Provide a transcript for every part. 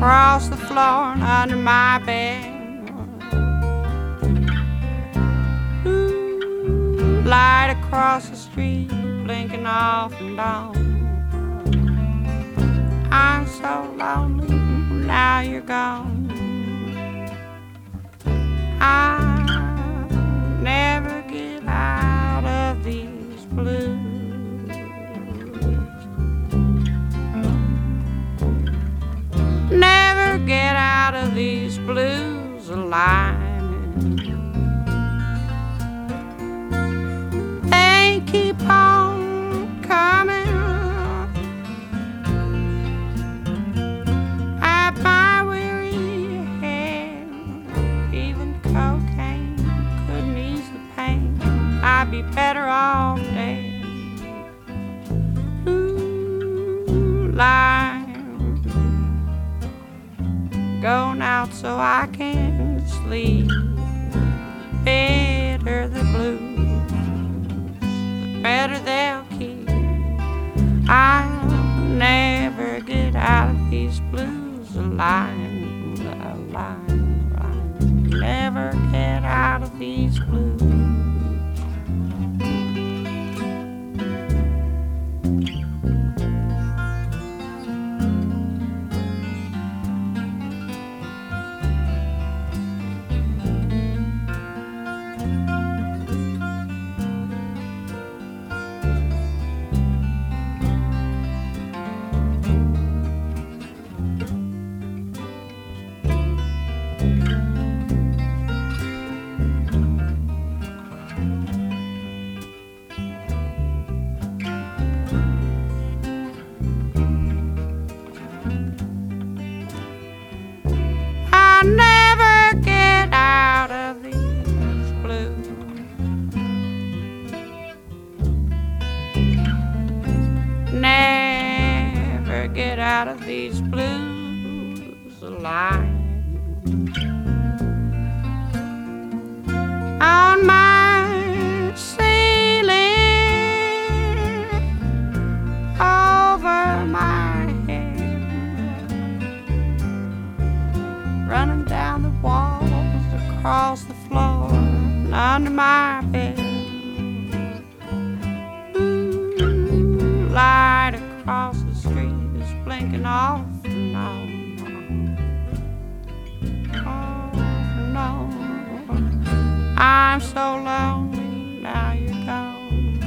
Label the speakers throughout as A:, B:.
A: across the floor and under my bed. Ooh, light across the street, blinking off and on. I'm so lonely, now you're gone. I never get out of these blues. Never get out of these blues alive. They keep on coming at my weary head. Even cocaine couldn't ease the pain. I'd be better off dead. Ooh, life going out so I can sleep. Better the blues, the better they'll keep. I'll never get out of these blues alive, alive, alive. Never get out of these blues. Get out of these blues alive. On my ceiling, over my head, running down the walls, across the floor, and under my bed. Ooh, light across the street, blinking off and on, off and on. I'm so lonely, now you're gone.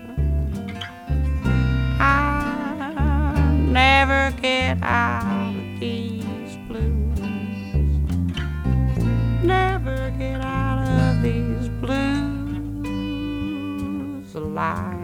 A: I'll never get out of these blues. Never get out of these blues alive.